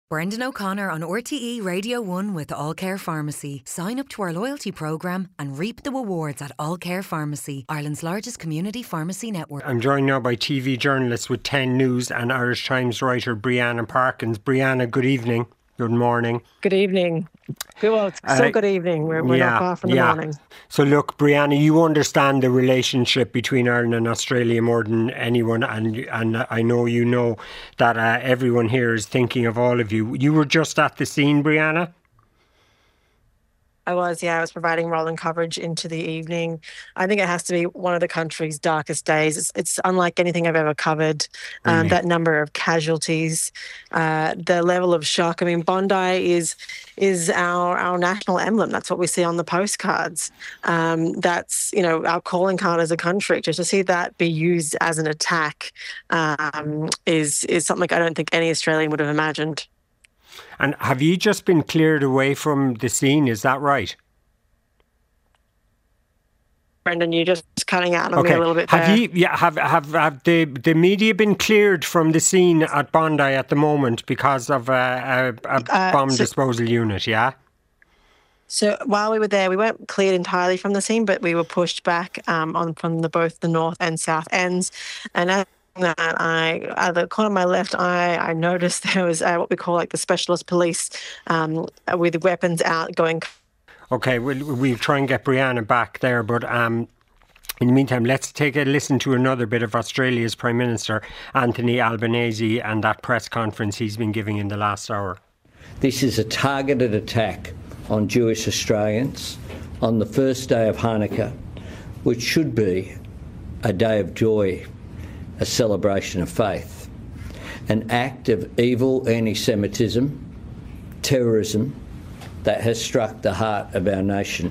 Brendan O'Connor on RTE Radio 1 with All Care Pharmacy. Sign up to our loyalty programme and reap the rewards at All Care Pharmacy, Ireland's largest community pharmacy network. I'm joined now by TV journalist with 10 News and Irish Times writer Brianna Parkins. Brianna, good evening. Good morning. Good evening. Good evening. We're not far from the morning. So look, Brianna, you understand the relationship between Ireland and Australia more than anyone, and I know you know that everyone here is thinking of all of you. You were just at the scene, Brianna? I was providing rolling coverage into the evening. I think it has to be one of the country's darkest days. It's unlike anything I've ever covered. Really? That number of casualties, the level of shock. I mean, Bondi is our national emblem. That's what we see on the postcards. That's, our calling card as a country. Just to see that be used as an attack is something I don't think any Australian would have imagined. And have you just been cleared away from the scene? Is that right? Brendan, you're just cutting out on me a little bit there. Have the media been cleared from the scene at Bondi at the moment because of a bomb disposal unit, yeah? So while we were there, we weren't cleared entirely from the scene, but we were pushed back from both the north and south ends. And at the corner of my left eye, I noticed there was what we call like the specialist police with weapons out going. Okay, we'll try and get Brianna back there, but in the meantime, let's take a listen to another bit of Australia's Prime Minister, Anthony Albanese, and that press conference he's been giving in the last hour. This is a targeted attack on Jewish Australians on the first day of Hanukkah, which should be a day of joy, a celebration of faith, an act of evil anti-Semitism, terrorism that has struck the heart of our nation.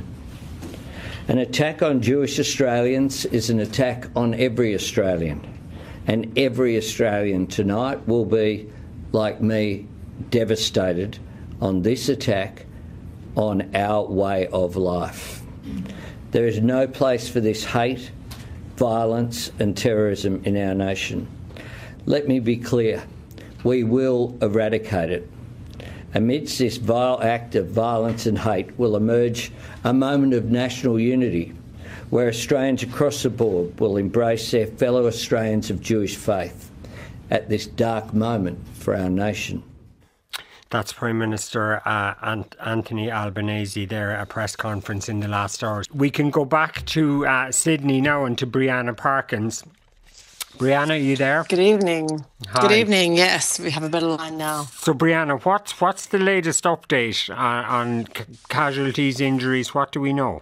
An attack on Jewish Australians is an attack on every Australian, and every Australian tonight will be, like me, devastated on this attack on our way of life. There is no place for this hate, violence and terrorism in our nation. Let me be clear, we will eradicate it. Amidst this vile act of violence and hate will emerge a moment of national unity where Australians across the board will embrace their fellow Australians of Jewish faith at this dark moment for our nation. That's Prime Minister Anthony Albanese there at a press conference in the last hours. We can go back to Sydney now and to Brianna Parkins. Brianna, are you there? Good evening. Hi. Good evening. Yes, we have a better line now. So, Brianna, what's the latest update on casualties, injuries? What do we know?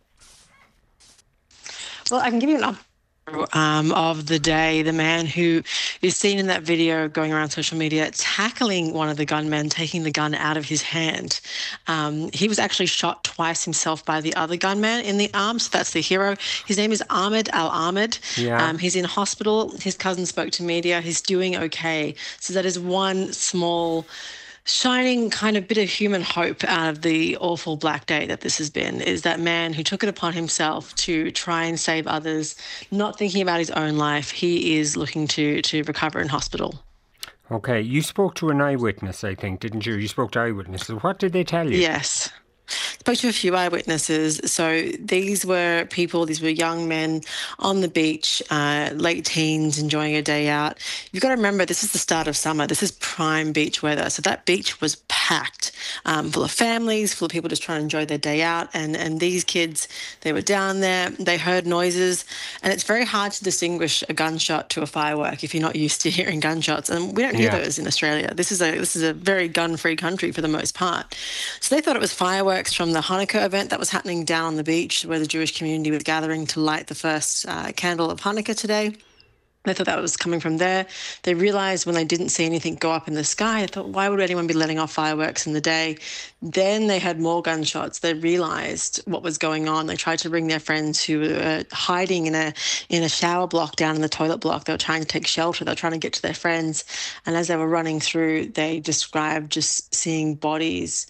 Well, I can give you an update of the day. The man who is seen in that video going around social media tackling one of the gunmen, taking the gun out of his hand. He was actually shot twice himself by the other gunman in the arm, so that's the hero. His name is Ahmed Al-Ahmed. Yeah. He's in hospital. His cousin spoke to media. He's doing okay. So that is one small shining kind of bit of human hope out of the awful black day that this has been, is that man who took it upon himself to try and save others, not thinking about his own life. He is looking to recover in hospital. Okay, you spoke to an eyewitness, I think, didn't you? You spoke to eyewitnesses. What did they tell you? Yes. Spoke to a few eyewitnesses. So these were young men on the beach, late teens, enjoying a day out. You've got to remember, this is the start of summer. This is prime beach weather. So that beach was packed, full of families, full of people just trying to enjoy their day out. And these kids, they were down there, they heard noises. And it's very hard to distinguish a gunshot to a firework if you're not used to hearing gunshots. And we don't hear those in Australia. This is a very gun-free country for the most part. So they thought it was fireworks from the Hanukkah event that was happening down on the beach where the Jewish community was gathering to light the first candle of Hanukkah today. They thought that was coming from there. They realised when they didn't see anything go up in the sky, they thought, why would anyone be letting off fireworks in the day? Then they had more gunshots. They realised what was going on. They tried to bring their friends who were hiding in a shower block down in the toilet block. They were trying to take shelter. They were trying to get to their friends. And as they were running through, they described just seeing bodies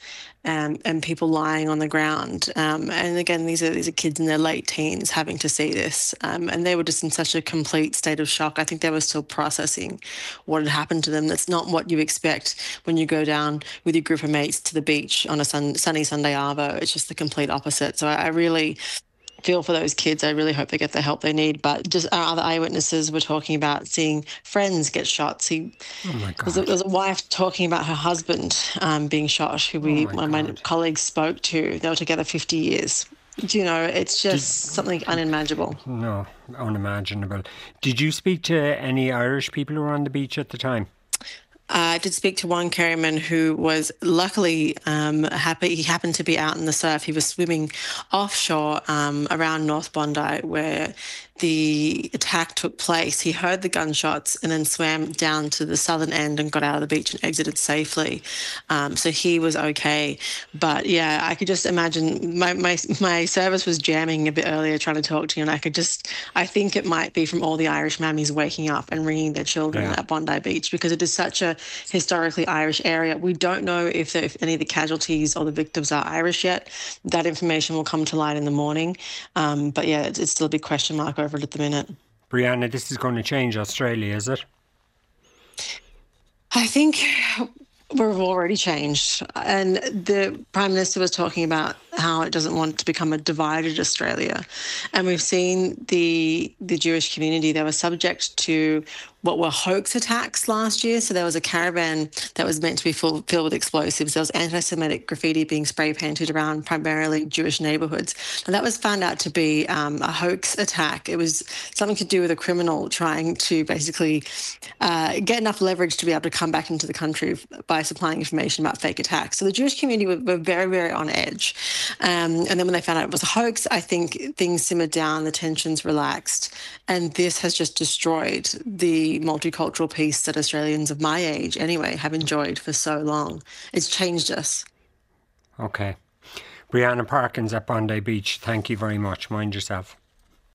and people lying on the ground. And again, these are kids in their late teens having to see this. And they were just in such a complete state of shock. I think they were still processing what had happened to them. That's not what you expect when you go down with your group of mates to the beach on a sunny Sunday arvo. It's just the complete opposite. So I really feel for those kids. I really hope they get the help they need. But just our other eyewitnesses were talking about seeing friends get shot. Oh my God. There's a wife talking about her husband being shot, who one of my colleagues spoke to. They were together 50 years. You know, it's just something unimaginable. No, unimaginable. Did you speak to any Irish people who were on the beach at the time? I did speak to one Kerryman who was luckily happy. He happened to be out in the surf. He was swimming offshore around North Bondi where the attack took place. He heard the gunshots and then swam down to the southern end and got out of the beach and exited safely. So he was okay. But yeah, I could just imagine my service was jamming a bit earlier trying to talk to you, and I think it might be from all the Irish mammies waking up and ringing their children at Bondi Beach, because it is such a historically Irish area. We don't know if any of the casualties or the victims are Irish yet. That information will come to light in the morning. But yeah, it's still a big question mark over it at the minute. Brianna, this is going to change Australia, is it? I think we've already changed. And the Prime Minister was talking about how it doesn't want to become a divided Australia. And we've seen the Jewish community, they were subject to what were hoax attacks last year. So there was a caravan that was meant to be filled with explosives. There was anti-Semitic graffiti being spray painted around primarily Jewish neighbourhoods. And that was found out to be a hoax attack. It was something to do with a criminal trying to basically get enough leverage to be able to come back into the country by supplying information about fake attacks. So the Jewish community were very, very on edge. And then when they found out it was a hoax, I think things simmered down, the tensions relaxed. And this has just destroyed the multicultural peace that Australians of my age, anyway, have enjoyed for so long. It's changed us. Okay. Brianna Parkins at Bondi Beach, thank you very much. Mind yourself.